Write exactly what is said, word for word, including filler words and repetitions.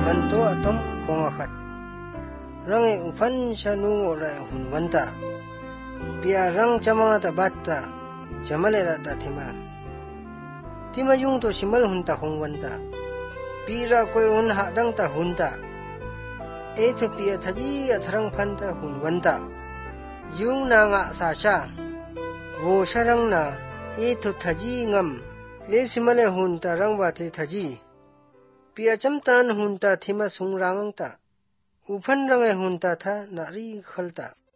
banto atom kongakat. Rangi ufan shanu ora hunwanta. Pia rang chamanga ta batta jamalera ta thimal. Tima yung to simal hunta hongwanta. Pira koy hun hadang ta hunta. Eto pia thaji atharang phanta hunwanta. Yung na nga sasha. Wo sharang na eto thaji ngam. E simale hunta rang wate thaji. Pia chamtan hunta thima sung rangang ta. Ufan rangai hunta tha nari khalta.